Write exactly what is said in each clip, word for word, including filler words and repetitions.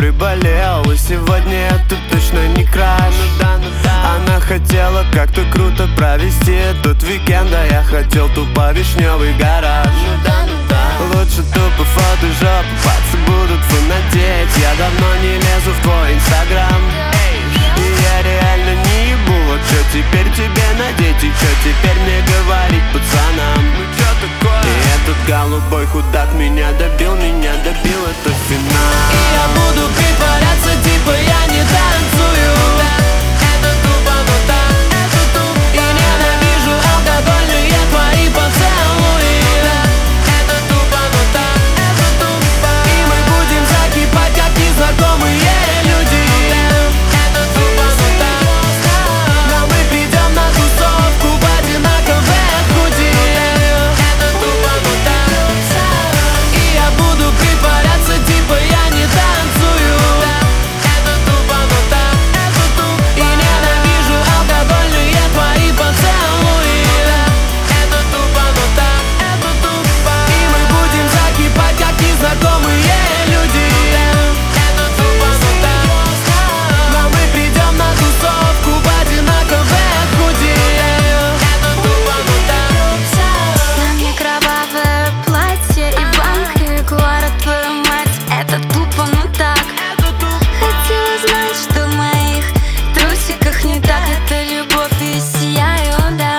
приболел, и сегодня это точно не краш. Она хотела как-то круто провести этот уикенд, а я хотел тупо вишневый гараж. Лучше тупо фотошоп, пацы будут фанатеть. Я давно не лезу в твой инстаграм, и я реально не ебу. Вот что теперь тебе надеть и что теперь мне говорить пацанам? И этот голубой худак меня добил, меня добил, это финал. И я буду притворяться, типа я не танцую. Это тупо, ну так, это туп. И ненавижу алкогольные твои поцелуи. Это тупо, ну так, это тупо. И мы будем закипать, как незнакомые люди. Это тупо, ну так. Но мы придем на тусовку в одинаковой худи. Это тупо, ну так. И я буду притворяться, типа я не танцую. Это тупо, ну так, это туп. И ненавижу алкогольные твои поцелуи. Это тупо, ну так, это тупо. И мы будем закипать, как незнакомые люди. Это тупо, ну так. Но мы придем на тусовку в одинаковой худи. Это тупо, ну так. На мне кровавое платье и банк, и Клара, твою мать. Это тупо, ну так. Хотела знать, что в моих трусиках не так. Это любовь и сияю, да.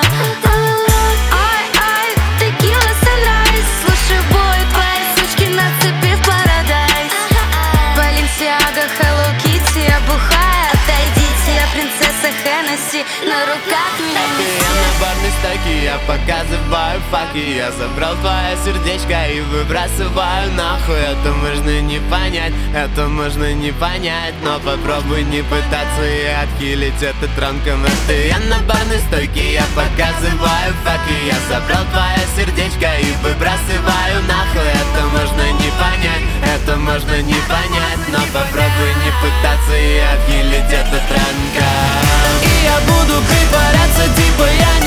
Ой, ой, текила sunrise. Слушай, бой, твои сучки на цепи в парадайз. Баленсиага, Hello Kitty, я бухая. Отойдите, я принцесса Хеннесси. На руках меня Я на барной стойке, я показываю факи. Я забрал твое сердечко и выбрасываю нахуй. Это можно не понять, это можно не понять. Но попробуй не пытаться и отхилить этот ранком. Это я на барной стойке, я показываю факи. Я забрал твое сердечко и выбрасываю нахуй. Это можно не понять, это можно не понять. Но попробуй не пытаться и отхилить этот ранком. И я буду притворяться, типа я не